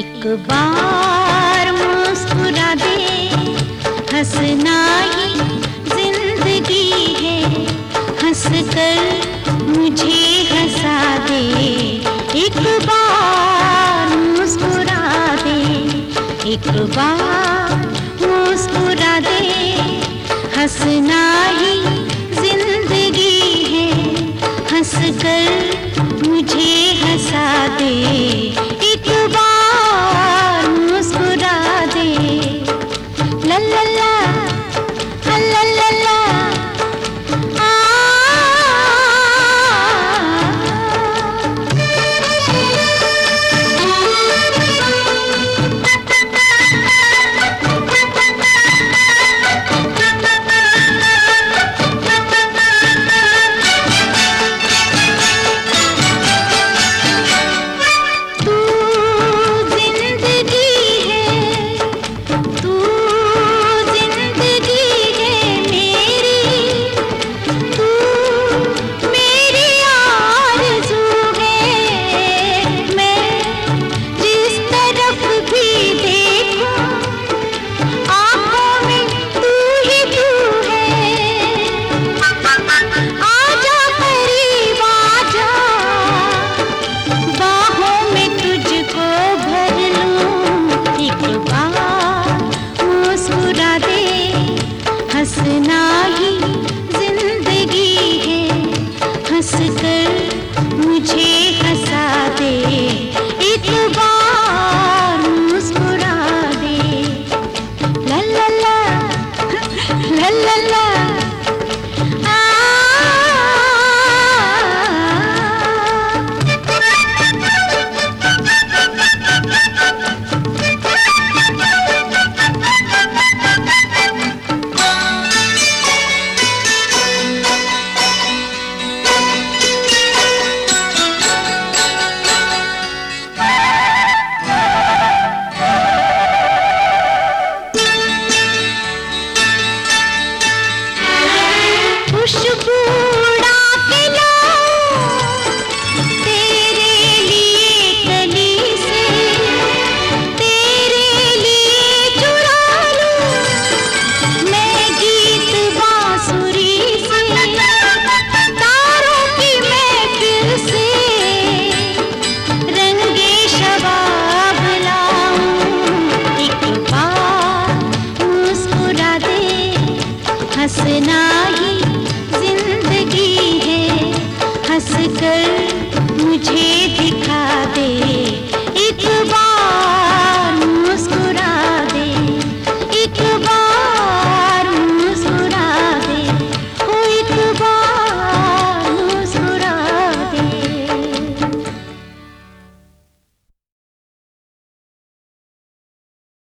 एक बार मुस्कुरा दे, हंसना ही जिंदगी है, हंस कर मुझे हंसा दे। एक बार मुस्कुरा दे, एक बार मुस्कुरा दे, हंसना ही जिंदगी है, हंस कर मुझे हंसा दे। एक बार मुस्कुरा दे। ला ला ला, ला ला ला, आ हंसना ही जिंदगी है, हंस कर मुझे हंसा दे। एक बार मुस्कुरा दे। ला ला ला, ला ला ला, आ खुशबू उड़ा के लाऊं तेरे लिए कली से, तेरे लिए चुरा लूं मैं गीत बांसुरी से, तारों की महफिल से रंगे शबाब लाऊं। एक बार मुस्कुरा दे, हंसना ही जिंदगी है, हंस कर मुझे दिखा दे।